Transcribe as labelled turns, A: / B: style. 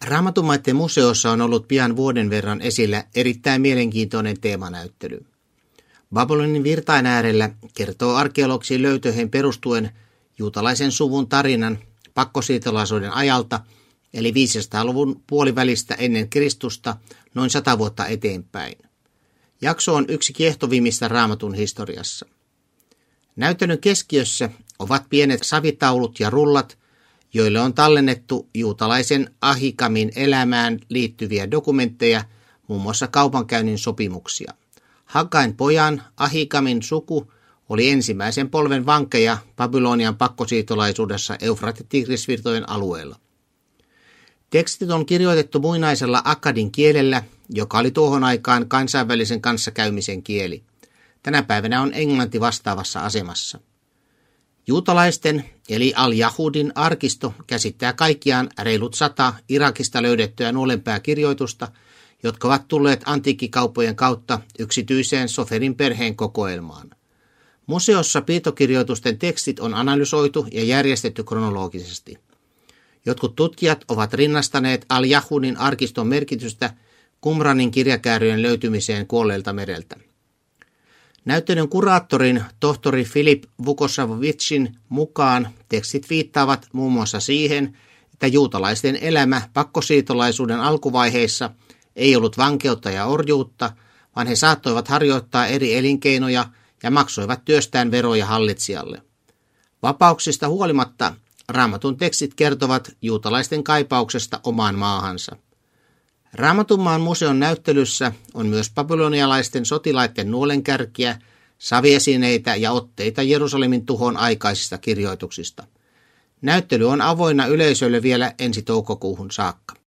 A: Raamatumaiden museossa on ollut pian vuoden verran esillä erittäin mielenkiintoinen teemanäyttely. Babylonin virtain äärellä kertoo arkeologisiin löytöihin perustuen juutalaisen suvun tarinan pakkosiirtolaisuuden ajalta, eli 500-luvun puolivälistä ennen Kristusta noin 100 vuotta eteenpäin. Jakso on yksi kiehtovimmista Raamatun historiassa. Näyttelyn keskiössä ovat pienet savitaulut ja rullat, joille on tallennettu juutalaisen Ahikamin elämään liittyviä dokumentteja, muun muassa kaupankäynnin sopimuksia. Haggain pojan Ahikamin suku oli ensimmäisen polven vankeja Babylonian pakkosiirtolaisuudessa Eufrat-Tigrisvirtojen alueella. Tekstit on kirjoitettu muinaisella akkadin kielellä, joka oli tuohon aikaan kansainvälisen kanssakäymisen kieli. Tänä päivänä on englanti vastaavassa asemassa. Juutalaisten eli Al-Jahudin arkisto käsittää kaikkiaan reilut 100 Irakista löydettyä nuolenpääkirjoitusta, jotka ovat tulleet antiikkikauppojen kautta yksityiseen Soferin perheen kokoelmaan. Museossa piirtokirjoitusten tekstit on analysoitu ja järjestetty kronologisesti. Jotkut tutkijat ovat rinnastaneet Al-Jahudin arkiston merkitystä Qumranin kirjakääryjen löytymiseen kuolleelta mereltä. Näyttelyn kuraattorin tohtori Filip Vukosavovitsin mukaan tekstit viittaavat muun muassa siihen, että juutalaisten elämä pakkosiirtolaisuuden alkuvaiheissa ei ollut vankeutta ja orjuutta, vaan he saattoivat harjoittaa eri elinkeinoja ja maksoivat työstään veroja hallitsijalle. Vapauksista huolimatta Raamatun tekstit kertovat juutalaisten kaipauksesta omaan maahansa. Raamatunmaan museon näyttelyssä on myös babylonialaisten sotilaiden nuolenkärkiä, saviesineitä ja otteita Jerusalemin tuhon aikaisista kirjoituksista. Näyttely on avoinna yleisölle vielä ensi toukokuuhun saakka.